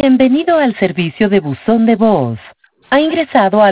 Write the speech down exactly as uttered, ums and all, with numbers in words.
Bienvenido al servicio de buzón de voz. Ha ingresado al